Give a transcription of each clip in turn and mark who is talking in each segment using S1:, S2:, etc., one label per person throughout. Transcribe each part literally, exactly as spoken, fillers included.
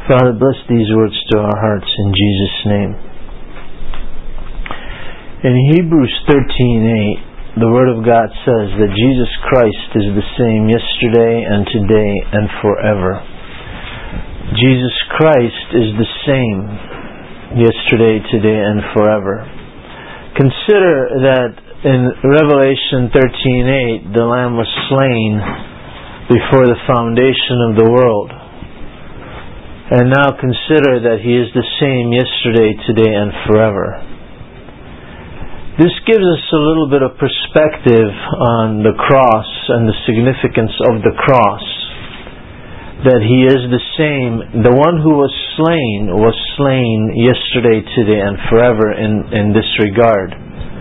S1: Father, bless these words to our hearts in Jesus' name. In Hebrews thirteen eight, the Word of God says that Jesus Christ is the same yesterday and today and forever. Jesus Christ is the same yesterday, today, and forever. Consider that in Revelation thirteen eight, the Lamb was slain before the foundation of the world. And now consider that He is the same yesterday, today, and forever. This gives us a little bit of perspective on the cross and the significance of the cross. That He is the same. The one who was slain was slain yesterday, today, and forever in, in this regard.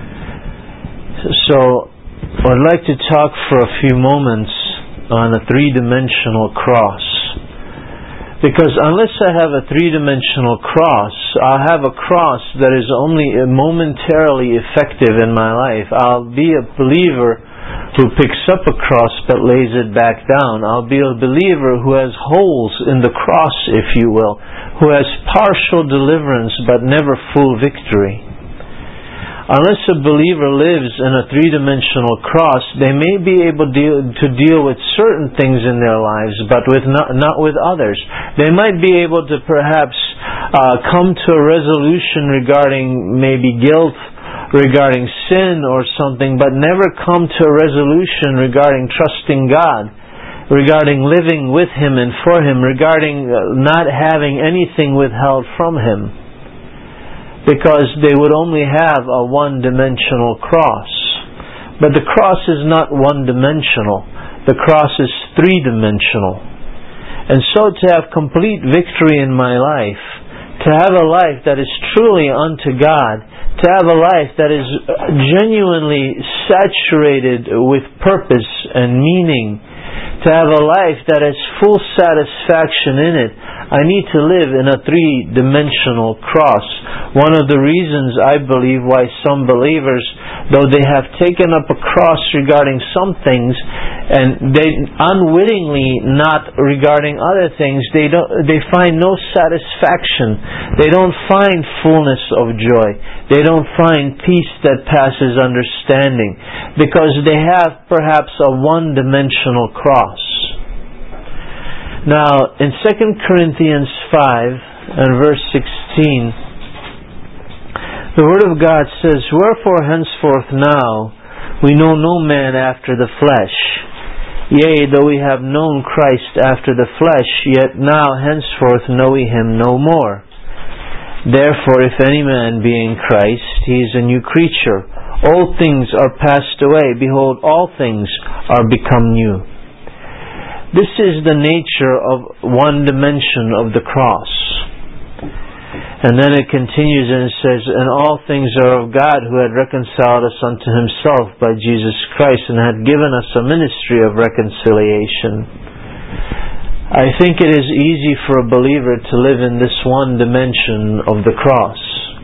S1: So, I'd like to talk for a few moments on a three-dimensional cross. Because unless I have a three-dimensional cross, I'll have a cross that is only momentarily effective in my life. I'll be a believer who picks up a cross but lays it back down. I'll be a believer who has holes in the cross, if you will, who has partial deliverance but never full victory. Unless a believer lives in a three-dimensional cross, they may be able to deal with certain things in their lives, but with not, not with others. They might be able to perhaps uh, come to a resolution regarding maybe guilt, regarding sin or something, but never come to a resolution regarding trusting God, regarding living with Him and for Him, regarding not having anything withheld from Him. Because they would only have a one-dimensional cross. But the cross is not one-dimensional. The cross is three-dimensional. And so to have complete victory in my life, to have a life that is truly unto God, to have a life that is genuinely saturated with purpose and meaning, to have a life that has full satisfaction in it, I need to live in a three-dimensional cross. One of the reasons I believe why some believers, though they have taken up a cross regarding some things, and they unwittingly not regarding other things, they don't, they find no satisfaction. They don't find fullness of joy. They don't find peace that passes understanding, because they have perhaps a one-dimensional cross. Now, in Second Corinthians five and verse sixteen, the Word of God says, "Wherefore henceforth now we know no man after the flesh. Yea, though we have known Christ after the flesh, yet now henceforth know we Him no more. Therefore, if any man be in Christ, he is a new creature. Old things are passed away. Behold, all things are become new." This is the nature of one dimension of the cross. And then it continues and it says, "And all things are of God, who had reconciled us unto Himself by Jesus Christ, and had given us a ministry of reconciliation." I think it is easy for a believer to live in this one dimension of the cross,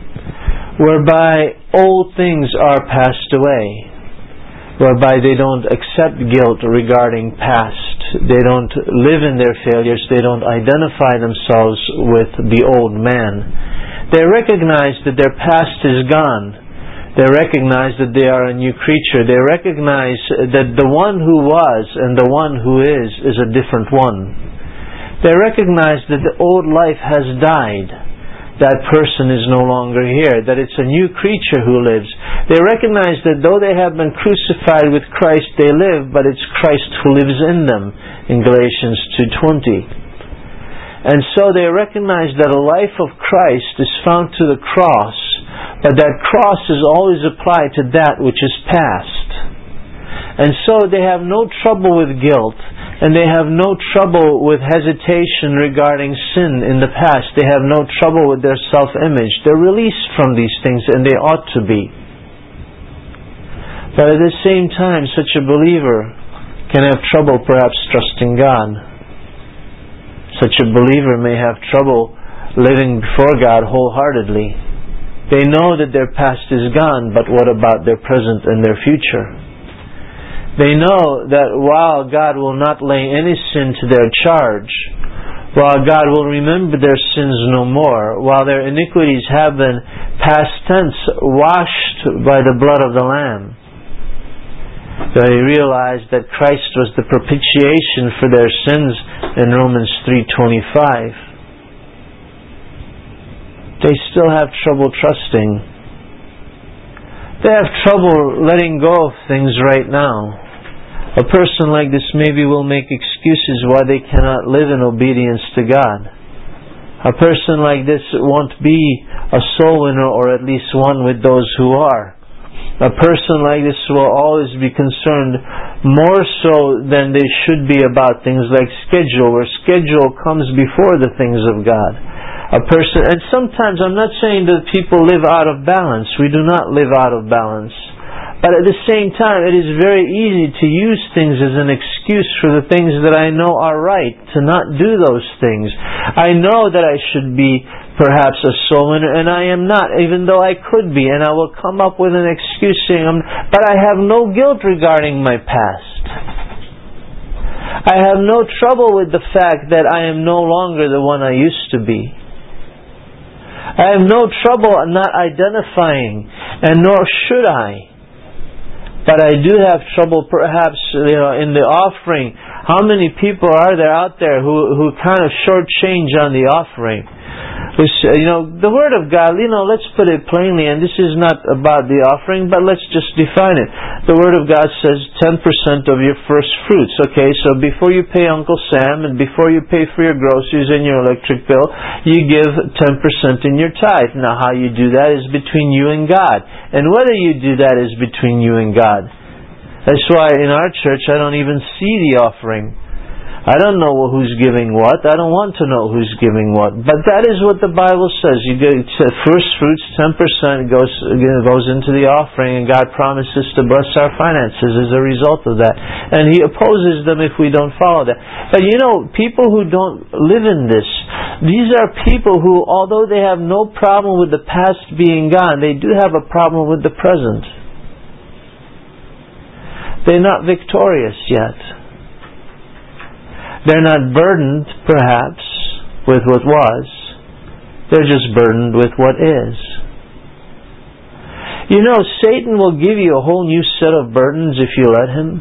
S1: whereby old things are passed away, whereby they don't accept guilt regarding past. They don't live in their failures. They don't identify themselves with the old man. They recognize that their past is gone. They recognize that they are a new creature. They recognize that the one who was and the one who is is a different one. They recognize that the old life has died. That person is no longer here, that it's a new creature who lives. They recognize that though they have been crucified with Christ, they live, but it's Christ who lives in them, in Galatians two twenty. And so they recognize that a life of Christ is found to the cross, but that cross is always applied to that which is past. And so they have no trouble with guilt, and they have no trouble with hesitation regarding sin in the past. They have no trouble with their self-image. They're released from these things, and they ought to be. But at the same time, such a believer can have trouble perhaps trusting God. Such a believer may have trouble living before God wholeheartedly. They know that their past is gone, but what about their present and their future? They know that while God will not lay any sin to their charge, while God will remember their sins no more, while their iniquities have been, past tense, washed by the blood of the Lamb. They realized that Christ was the propitiation for their sins in Romans three twenty-five. They still have trouble trusting. They have trouble letting go of things right now. A person like this maybe will make excuses why they cannot live in obedience to God. A person like this won't be a soul winner, or at least one with those who are. A person like this will always be concerned more so than they should be about things like schedule, where schedule comes before the things of God. A person, and sometimes I'm not saying that people live out of balance. We do not live out of balance. But at the same time, it is very easy to use things as an excuse for the things that I know are right, to not do those things. I know that I should be perhaps a soul winner, and I am not, even though I could be, and I will come up with an excuse saying, but I have no guilt regarding my past. I have no trouble with the fact that I am no longer the one I used to be. I have no trouble not identifying, and nor should I. But I do have trouble perhaps, you know, in the offering. How many people are there out there who, who kind of shortchange on the offering? This, you know, the Word of God, you know, let's put it plainly, and this is not about the offering, but let's just define it. The Word of God says ten percent of your first fruits, okay? So before you pay Uncle Sam, and before you pay for your groceries and your electric bill, you give ten percent in your tithe. Now how you do that is between you and God. And whether you do that is between you and God. That's why in our church I don't even see the offering. I don't know who's giving what. I don't want to know who's giving what. But that is what the Bible says. You get first fruits, ten percent goes goes into the offering, and God promises to bless our finances as a result of that. And He opposes them if we don't follow that. But you know, people who don't live in this, these are people who, although they have no problem with the past being gone, they do have a problem with the present. They're not victorious yet. They're not burdened, perhaps, with what was. They're just burdened with what is. You know, Satan will give you a whole new set of burdens if you let him.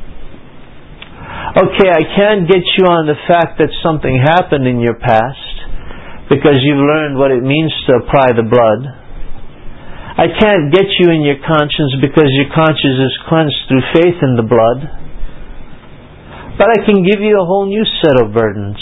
S1: Okay, I can't get you on the fact that something happened in your past because you've learned what it means to apply the blood. I can't get you in your conscience because your conscience is cleansed through faith in the blood. But I can give you a whole new set of burdens.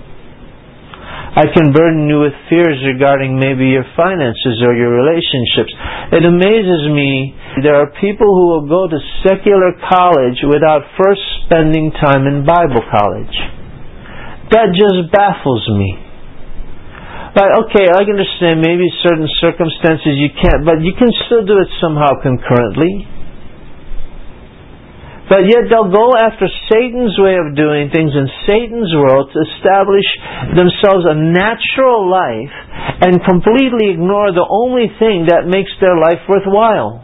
S1: I can burden you with fears regarding maybe your finances or your relationships. It amazes me, there are people who will go to secular college without first spending time in Bible college. That just baffles me. Like, okay, I can understand maybe certain circumstances you can't, but you can still do it somehow concurrently. But yet they'll go after Satan's way of doing things in Satan's world to establish themselves a natural life and completely ignore the only thing that makes their life worthwhile.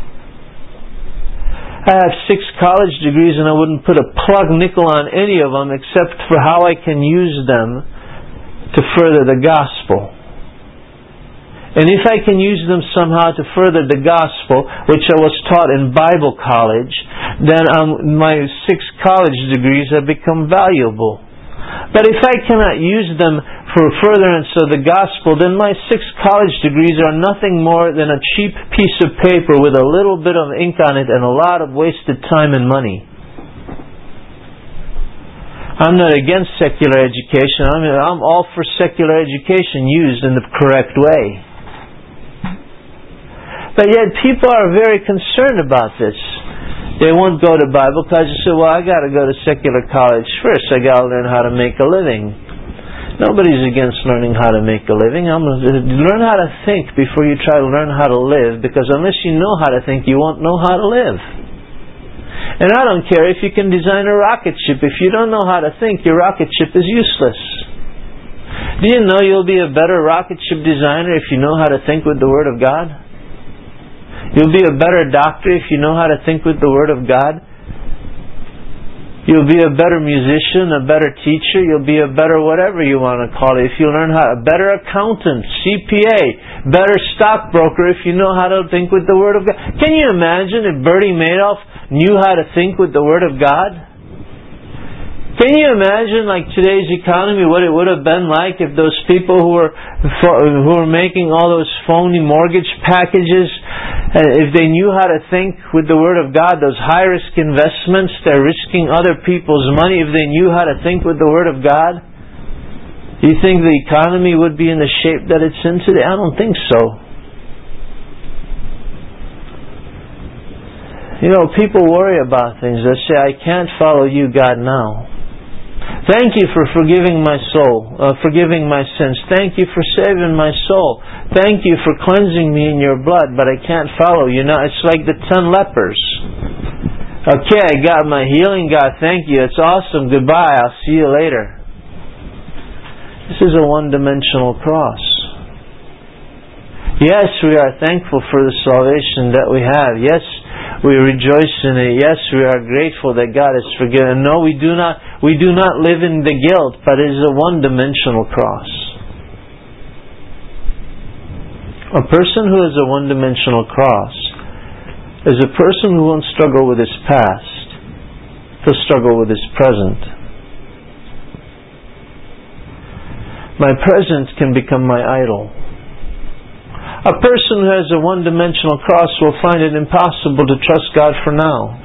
S1: I have six college degrees and I wouldn't put a plug nickel on any of them except for how I can use them to further the gospel. And if I can use them somehow to further the gospel, which I was taught in Bible college, then um, my six college degrees have become valuable. But if I cannot use them for furtherance of the gospel, then my six college degrees are nothing more than a cheap piece of paper with a little bit of ink on it and a lot of wasted time and money. I'm not against secular education. I mean, I'm all for secular education used in the correct way. But yet people are very concerned about this. They won't go to Bible college. They say, well, I got to go to secular college first. I got to learn how to make a living. Nobody's against learning how to make a living. I'm gonna learn how to think before you try to learn how to live, because unless you know how to think, you won't know how to live. And I don't care if you can design a rocket ship. If you don't know how to think, your rocket ship is useless. Do you know you'll be a better rocket ship designer if you know how to think with the Word of God? You'll be a better doctor if you know how to think with the Word of God. You'll be a better musician, a better teacher, you'll be a better whatever you want to call it. If you learn how, a better accountant, C P A, better stockbroker if you know how to think with the Word of God. Can you imagine if Bertie Madoff knew how to think with the Word of God? Can you imagine, like today's economy, what it would have been like if those people who were who were making all those phony mortgage packages, if they knew how to think with the Word of God, those high-risk investments, they're risking other people's money, if they knew how to think with the Word of God, do you think the economy would be in the shape that it's in today? I don't think so. You know, people worry about things. They say, I can't follow you, God, now. Thank you for forgiving my soul, uh, forgiving my sins. Thank you for saving my soul. Thank you for cleansing me in your blood, but I can't follow you now. It's like the ten lepers. Okay, I got my healing, God, thank you. It's awesome. Goodbye. I'll see you later. This is a one-dimensional cross. Yes, we are thankful for the salvation that we have. Yes, we rejoice in it. Yes, we are grateful that God has forgiven. No, we do not we do not live in the guilt, but it is a one-dimensional cross. A person who has a one-dimensional cross is a person who won't struggle with his past. He'll struggle with his present. My present can become my idol. A person who has a one-dimensional cross will find it impossible to trust God for now.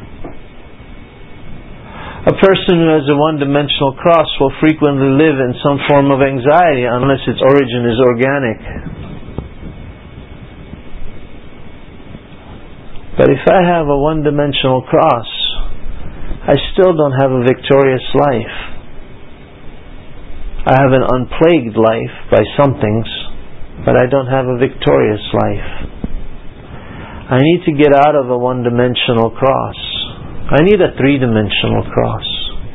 S1: A person who has a one-dimensional cross will frequently live in some form of anxiety unless its origin is organic. But if I have a one-dimensional cross, I still don't have a victorious life. I have an unplagued life by some things, but I don't have a victorious life. I need to get out of a one-dimensional cross. I need a three-dimensional cross.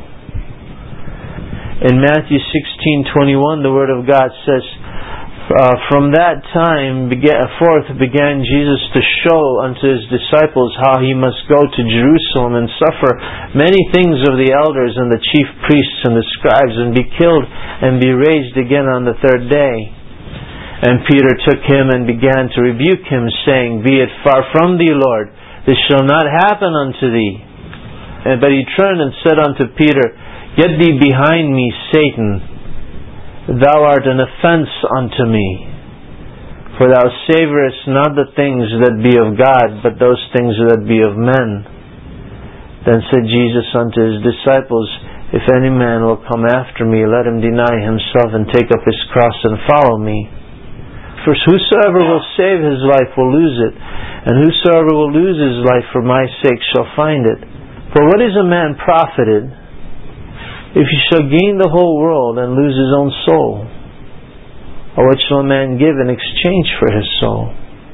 S1: In Matthew sixteen twenty-one, the Word of God says, uh, From that time began, forth began Jesus to show unto His disciples how He must go to Jerusalem and suffer many things of the elders and the chief priests and the scribes, and be killed and be raised again on the third day. And Peter took him and began to rebuke him, saying, Be it far from thee, Lord, this shall not happen unto thee. And, but he turned and said unto Peter, Get thee behind me, Satan. Thou art an offense unto me. For thou savorest not the things that be of God, but those things that be of men. Then said Jesus unto His disciples, If any man will come after me, let him deny himself and take up his cross and follow me. For whosoever will save his life will lose it, and whosoever will lose his life for my sake shall find it. For what is a man profited, if he shall gain the whole world and lose his own soul? Or what shall a man give in exchange for his soul?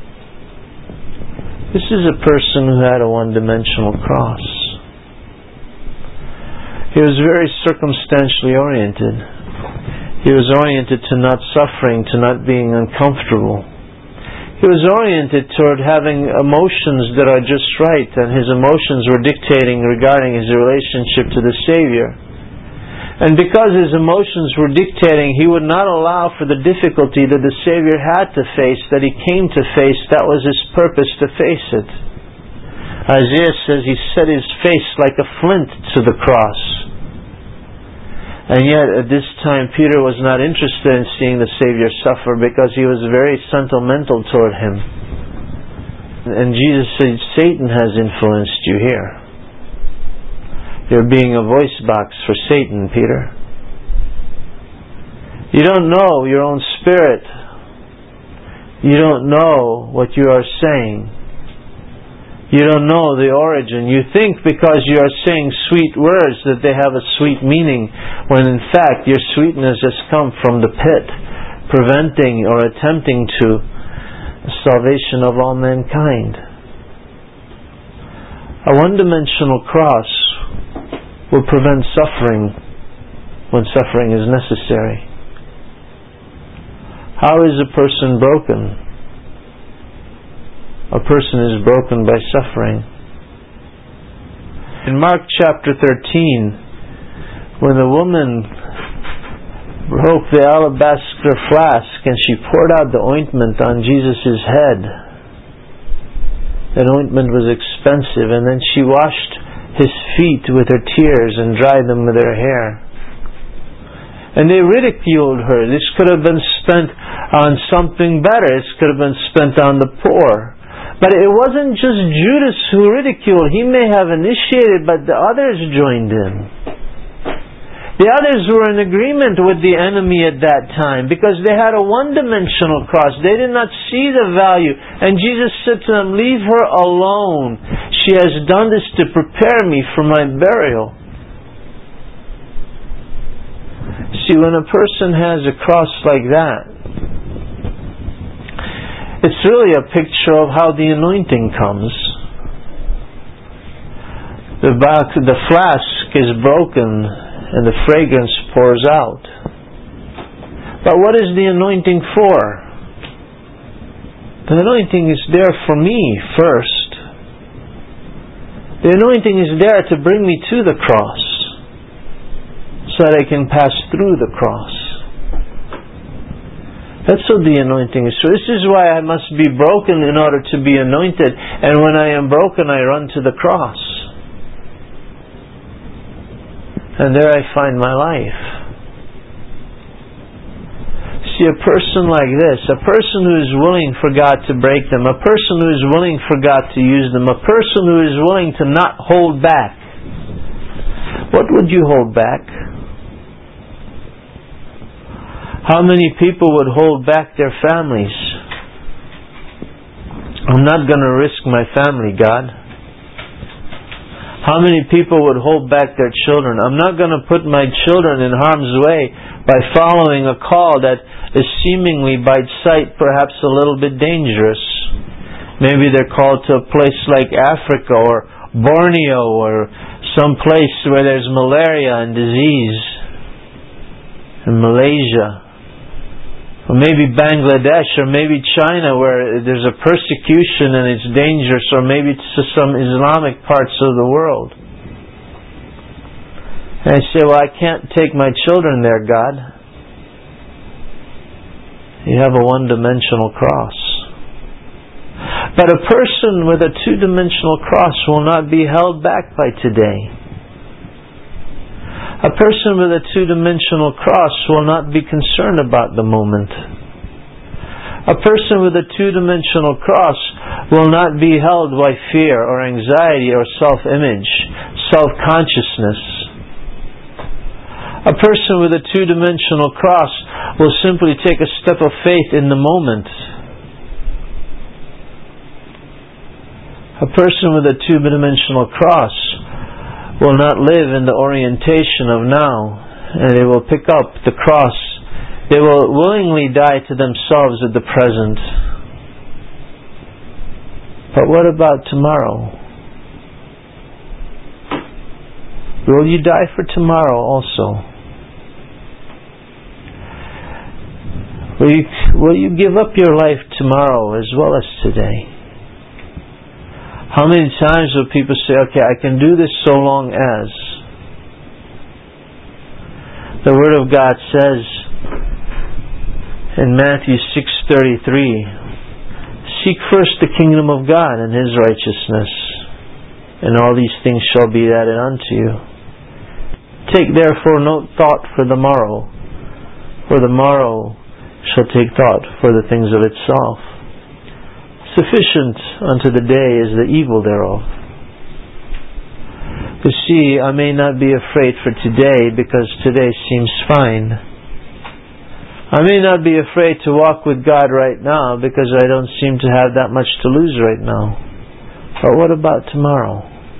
S1: This is a person who had a one-dimensional cross. He was very circumstantially oriented. He was oriented to not suffering, to not being uncomfortable. He was oriented toward having emotions that are just right, and his emotions were dictating regarding his relationship to the Savior. And because his emotions were dictating, he would not allow for the difficulty that the Savior had to face, that He came to face. That was His purpose, to face it. Isaiah says He set His face like a flint to the cross. And yet, at this time, Peter was not interested in seeing the Savior suffer because he was very sentimental toward Him. And Jesus said, Satan has influenced you here. You're being a voice box for Satan, Peter. You don't know your own spirit. You don't know what you are saying. You don't know the origin. You think because you are saying sweet words that they have a sweet meaning, when in fact your sweetness has come from the pit, preventing or attempting to the salvation of all mankind. A one-dimensional cross will prevent suffering when suffering is necessary. How is a person broken? A person is broken by suffering. In Mark chapter thirteen, when the woman broke the alabaster flask and she poured out the ointment on Jesus' head, that ointment was expensive, and then she washed His feet with her tears and dried them with her hair. And they ridiculed her. This could have been spent on something better. This could have been spent on the poor. But it wasn't just Judas who ridiculed. He may have initiated, but the others joined in. The others were in agreement with the enemy at that time because they had a one-dimensional cross. They did not see the value. And Jesus said to them, "Leave her alone. She has done this to prepare me for my burial." See, when a person has a cross like that, it's really a picture of how the anointing comes. The, back, the flask is broken and the fragrance pours out. But what is the anointing for? The anointing is there for me first. The anointing is there to bring me to the cross, so that I can pass through the cross. That's what the anointing is. So this is why I must be broken in order to be anointed. And when I am broken, I run to the cross. And there I find my life. See, a person like this, a person who is willing for God to break them, a person who is willing for God to use them, a person who is willing to not hold back. What would you hold back? How many people would hold back their families? I'm not going to risk my family, God. How many people would hold back their children? I'm not going to put my children in harm's way by following a call that is seemingly by sight perhaps a little bit dangerous. Maybe they're called to a place like Africa or Borneo or some place where there's malaria and disease. In Malaysia. Or maybe Bangladesh, or maybe China, where there's a persecution and it's dangerous, or maybe it's to some Islamic parts of the world. And I say, well, I can't take my children there, God. You have a one-dimensional cross. But a person with a two-dimensional cross will not be held back by today. A person with a two-dimensional cross will not be concerned about the moment. A person with a two-dimensional cross will not be held by fear or anxiety or self-image, self-consciousness. A person with a two-dimensional cross will simply take a step of faith in the moment. A person with a two-dimensional cross will not live in the orientation of now, and they will pick up the cross. They will willingly die to themselves at the present. But what about tomorrow? Will you die for tomorrow also? Will you, will you give up your life tomorrow as well as today? How many times will people say, okay, I can do this so long as. The Word of God says in Matthew six thirty-three, seek first the kingdom of God and His righteousness, and all these things shall be added unto you. Take therefore no thought for the morrow, for the morrow shall take thought for the things of itself. Sufficient unto the day is the evil thereof. You see, I may not be afraid for today because today seems fine. I may not be afraid to walk with God right now because I don't seem to have that much to lose right now. But what about tomorrow?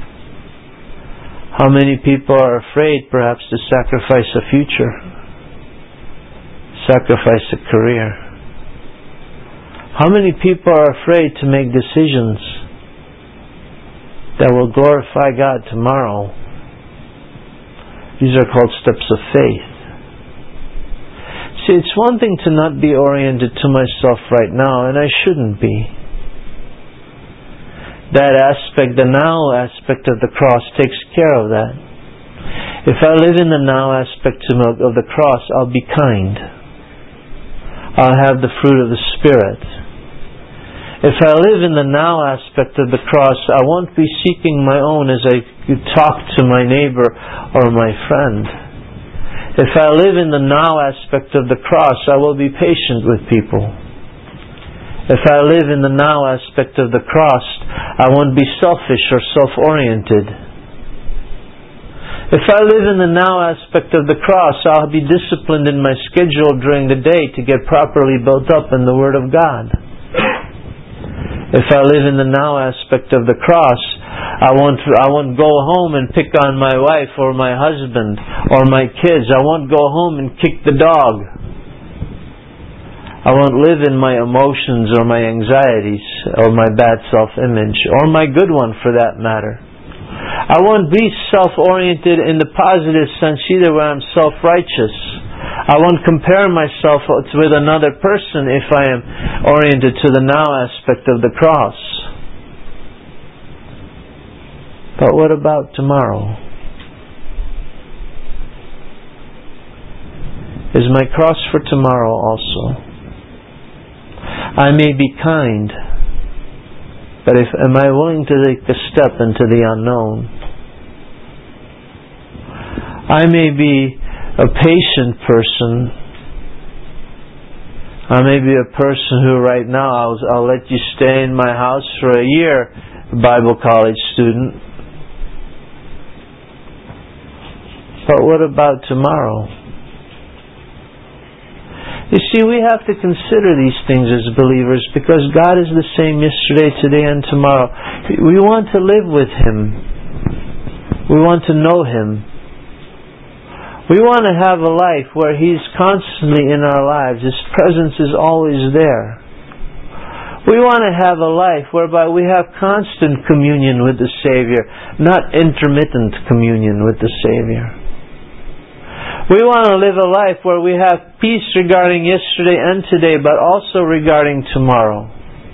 S1: How many people are afraid perhaps to sacrifice a future, sacrifice a career? How many people are afraid to make decisions that will glorify God tomorrow? These are called steps of faith. See, it's one thing to not be oriented to myself right now, and I shouldn't be. That aspect, the now aspect of the cross, takes care of that. If I live in the now aspect of the cross, I'll be kind. I'll have the fruit of the Spirit. If I live in the now aspect of the cross, I won't be seeking my own as I talk to my neighbor or my friend. If I live in the now aspect of the cross, I will be patient with people. If I live in the now aspect of the cross, I won't be selfish or self-oriented. If I live in the now aspect of the cross, I'll be disciplined in my schedule during the day to get properly built up in the Word of God. If I live in the now aspect of the cross, I won't, I won't go home and pick on my wife or my husband or my kids. I won't go home and kick the dog. I won't live in my emotions or my anxieties or my bad self-image or my good one for that matter. I won't be self-oriented in the positive sense either, where I'm self-righteous. I won't compare myself with another person if I am oriented to the now aspect of the cross. But what about tomorrow? Is my cross for tomorrow also? I may be kind, but if am I willing to take a step into the unknown? I may be a patient person. I may be a person who right now I'll, I'll let you stay in my house for a year, Bible college student. But what about tomorrow? You see, we have to consider these things as believers because God is the same yesterday, today, and tomorrow. We want to live with Him. We want to know Him. We want to have a life where He's constantly in our lives. His presence is always there. We want to have a life whereby we have constant communion with the Savior, not intermittent communion with the Savior. We want to live a life where we have peace regarding yesterday and today, but also regarding tomorrow.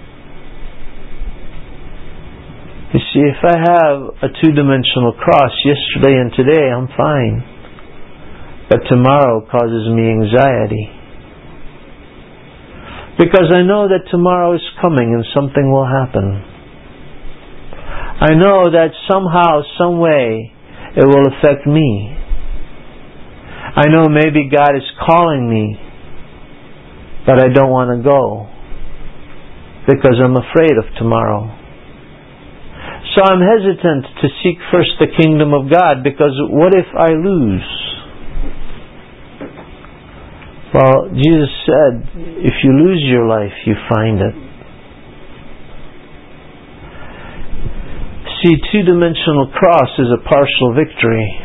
S1: You see, if I have a two-dimensional cross yesterday and today, I'm fine. But tomorrow causes me anxiety. Because I know that tomorrow is coming and something will happen. I know that somehow, some way, it will affect me. I know maybe God is calling me, but I don't want to go because I'm afraid of tomorrow. So I'm hesitant to seek first the kingdom of God because what if I lose? Well, Jesus said, if you lose your life, you find it. See, two-dimensional cross is a partial victory,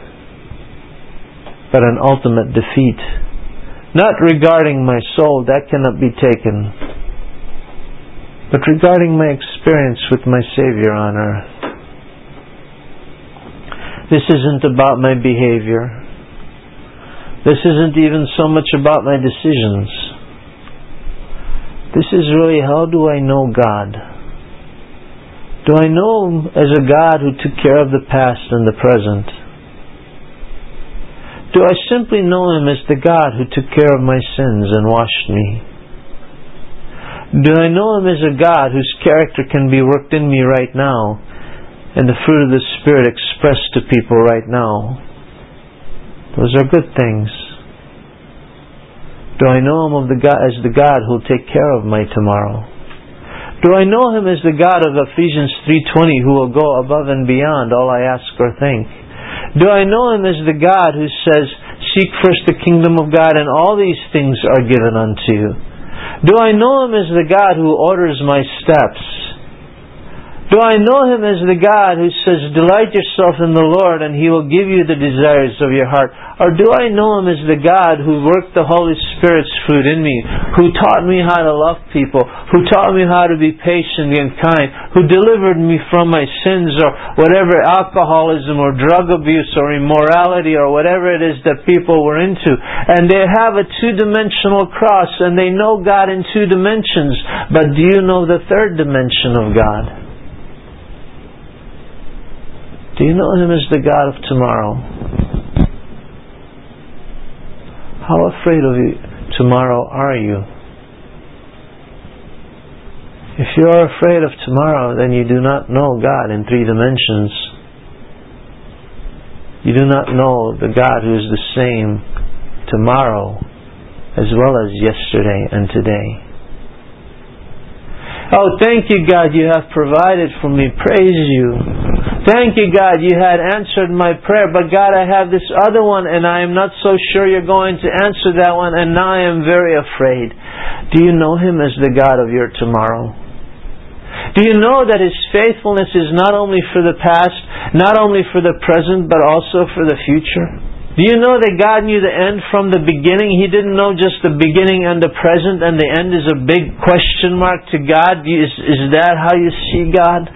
S1: but an ultimate defeat. Not regarding my soul, that cannot be taken, but regarding my experience with my Savior on earth. This isn't about my behavior. This isn't even so much about my decisions. This is really, how do I know God? Do I know Him as a God who took care of the past and the present? Do I simply know Him as the God who took care of my sins and washed me? Do I know Him as a God whose character can be worked in me right now and the fruit of the Spirit expressed to people right now? Those are good things. Do I know Him of the God, as the God who will take care of my tomorrow? Do I know Him as the God of Ephesians three twenty who will go above and beyond all I ask or think? Do I know Him as the God who says, seek first the kingdom of God and all these things are given unto you? Do I know Him as the God who orders my steps? Do I know Him as the God who says, delight yourself in the Lord and He will give you the desires of your heart? Or do I know Him as the God who worked the Holy Spirit's fruit in me, who taught me how to love people, who taught me how to be patient and kind, who delivered me from my sins or whatever, alcoholism or drug abuse or immorality or whatever it is that people were into? And they have a two-dimensional cross and they know God in two dimensions, but do you know the third dimension of God? Do you know Him as the God of tomorrow? How afraid of you tomorrow are you? If you are afraid of tomorrow, then you do not know God in three dimensions. You do not know the God who is the same tomorrow as well as yesterday and today. Oh, thank you, God, you have provided for me. Praise you. Thank you, God, you had answered my prayer. But God, I have this other one and I am not so sure you're going to answer that one, and now I am very afraid. Do you know Him as the God of your tomorrow? Do you know that His faithfulness is not only for the past, not only for the present, but also for the future? Do you know that God knew the end from the beginning? He didn't know just the beginning and the present, and the end is a big question mark to God. Is, is that how you see God?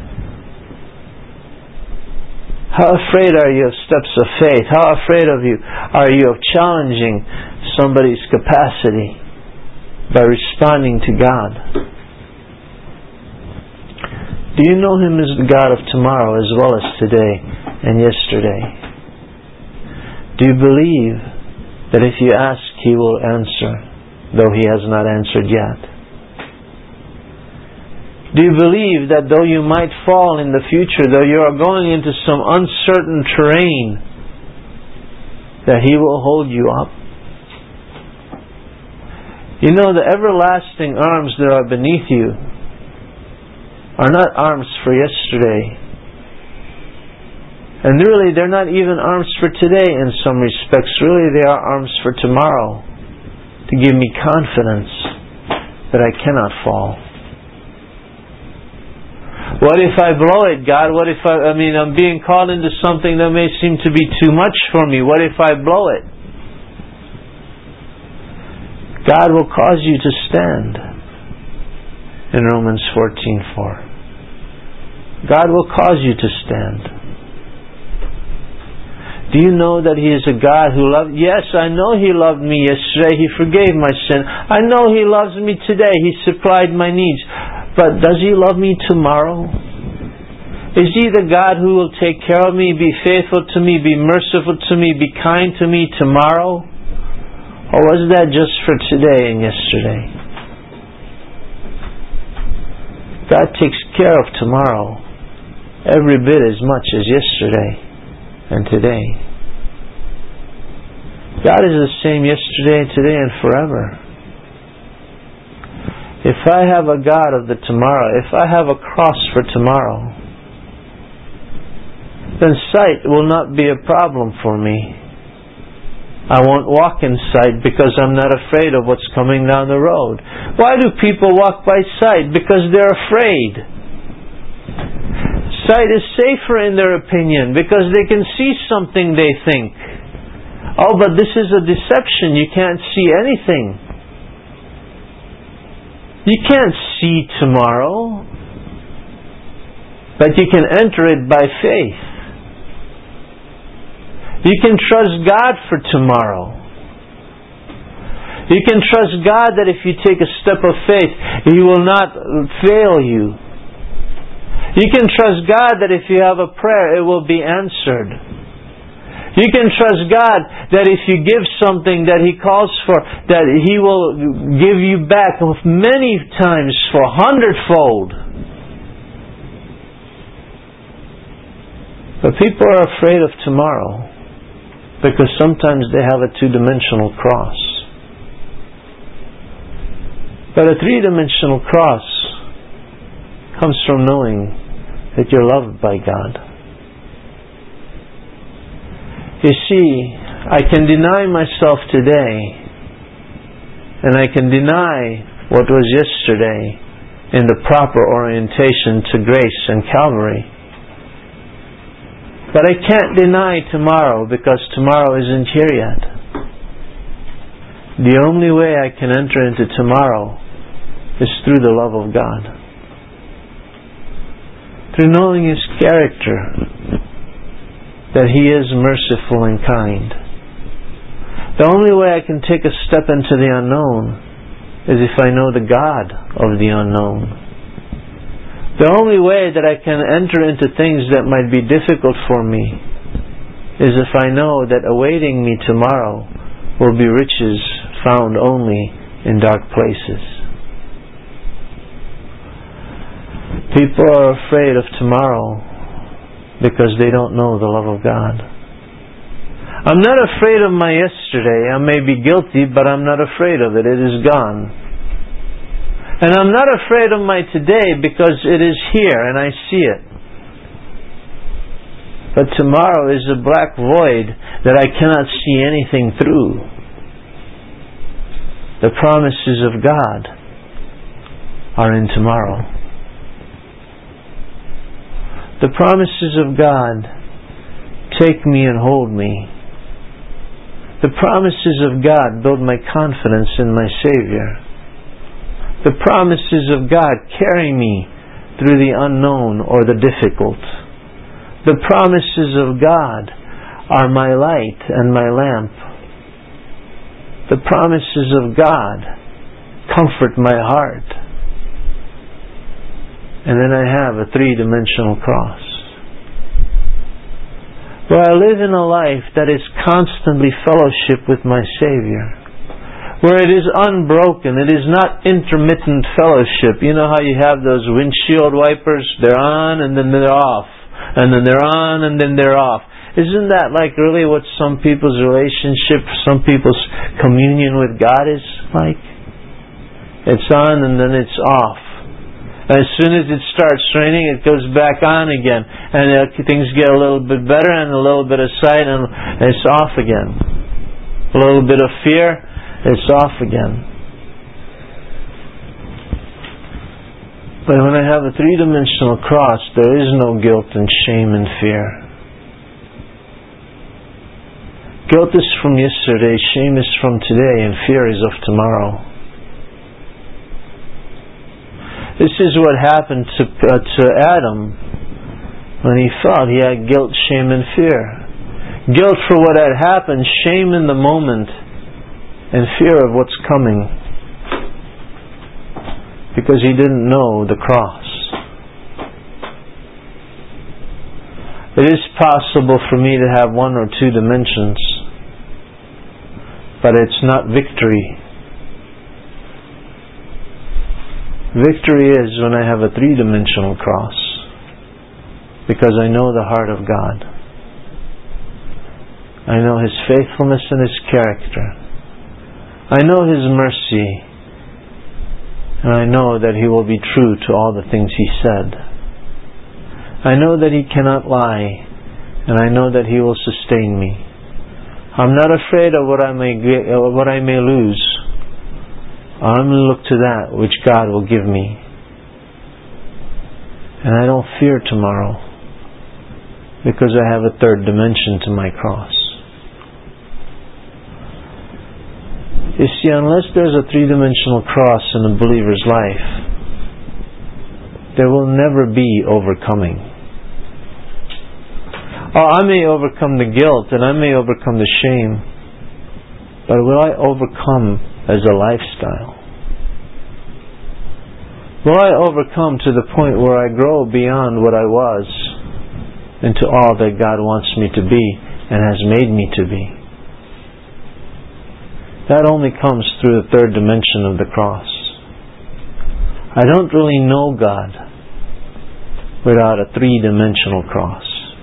S1: How afraid are you of steps of faith? How afraid of you are you of challenging somebody's capacity by responding to God? Do you know Him as the God of tomorrow as well as today and yesterday? Do you believe that if you ask, He will answer, though He has not answered yet? Do you believe that though you might fall in the future, though you are going into some uncertain terrain, that He will hold you up? You know, the everlasting arms that are beneath you are not arms for yesterday. And really, they're not even arms for today in some respects. Really, they are arms for tomorrow, to give me confidence that I cannot fall. What if I blow it, God? What if I, I mean, I'm being called into something that may seem to be too much for me. What if I blow it? God will cause you to stand in Romans fourteen four. God will cause you to stand. Do you know that He is a God who loved? Yes, I know He loved me yesterday. He forgave my sin. I know He loves me today. He supplied my needs. But does He love me tomorrow? Is He the God who will take care of me, be faithful to me, be merciful to me, be kind to me tomorrow? Or was that just for today and yesterday? God takes care of tomorrow every bit as much as yesterday and today. God is the same yesterday, today, and forever. If I have a God of the tomorrow, if I have a cross for tomorrow, then sight will not be a problem for me. I won't walk in sight because I'm not afraid of what's coming down the road. Why do people walk by sight? Because they're afraid. Sight is safer in their opinion because they can see something they think. Oh, but this is a deception. You can't see anything. You can't see tomorrow, but you can enter it by faith. You can trust God for tomorrow. You can trust God that if you take a step of faith, He will not fail you. You can trust God that if you have a prayer, it will be answered. You can trust God that if you give something that He calls for, that He will give you back many times for hundredfold. But people are afraid of tomorrow because sometimes they have a two-dimensional cross. But a three-dimensional cross comes from knowing that you're loved by God. You see, I can deny myself today, and I can deny what was yesterday in the proper orientation to grace and Calvary. But I can't deny tomorrow because tomorrow isn't here yet. The only way I can enter into tomorrow is through the love of God. Through knowing His character, that He is merciful and kind. The only way I can take a step into the unknown is if I know the God of the unknown. The only way that I can enter into things that might be difficult for me is if I know that awaiting me tomorrow will be riches found only in dark places. People are afraid of tomorrow because they don't know the love of God. I'm not afraid of my yesterday. I may be guilty, but I'm not afraid of it. It is gone. And I'm not afraid of my today because it is here and I see it. But tomorrow is a black void that I cannot see anything through. The promises of God are in tomorrow. The promises of God take me and hold me. The promises of God build my confidence in my Savior. The promises of God carry me through the unknown or the difficult. The promises of God are my light and my lamp. The promises of God comfort my heart. And then I have a three-dimensional cross, where I live in a life that is constantly fellowship with my Savior, where it is unbroken, it is not intermittent fellowship. You know how you have those windshield wipers? They're on and then they're off, and then they're on and then they're off. Isn't that like really what some people's relationship, some people's communion with God is like? It's on and then it's off. As soon as it starts raining, it goes back on again. And uh, things get a little bit better and a little bit of sight and it's off again. A little bit of fear, it's off again. But when I have a three-dimensional cross, there is no guilt and shame and fear. Guilt is from yesterday, shame is from today, and fear is of tomorrow. This is what happened to, uh, to Adam when he fell. He had guilt, shame, and fear. Guilt for what had happened, shame in the moment, and fear of what's coming. Because he didn't know the cross. It is possible for me to have one or two dimensions, but it's not victory. Victory is when I have a three-dimensional cross, because I know the heart of God. I know His faithfulness and His character. I know His mercy, and I know that He will be true to all the things He said. I know that He cannot lie, and I know that He will sustain me. I'm not afraid of what I may what I may lose. I'm going to look to that which God will give me. And I don't fear tomorrow, because I have a third dimension to my cross. You see, unless there's a three-dimensional cross in a believer's life, there will never be overcoming. Oh, I may overcome the guilt and I may overcome the shame, but will I overcome as a lifestyle? Will I overcome to the point where I grow beyond what I was into all that God wants me to be and has made me to be? That only comes through the third dimension of the cross. I don't really know God without a three-dimensional cross.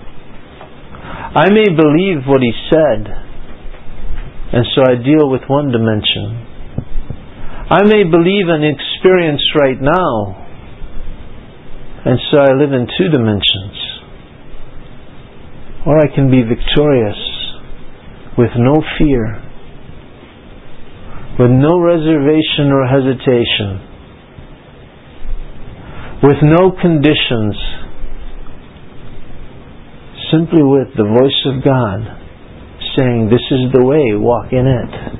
S1: I may believe what He said, and so I deal with one dimension. I may believe and experience right now, and so I live in two dimensions. Or I can be victorious with no fear, with no reservation or hesitation, with no conditions, simply with the voice of God saying, "This is the way, walk in it."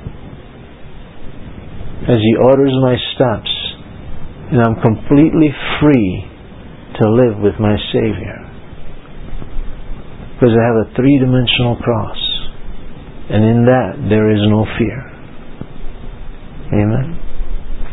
S1: As He orders my steps, and I'm completely free to live with my Savior. Because I have a three-dimensional cross, and in that there is no fear. Amen.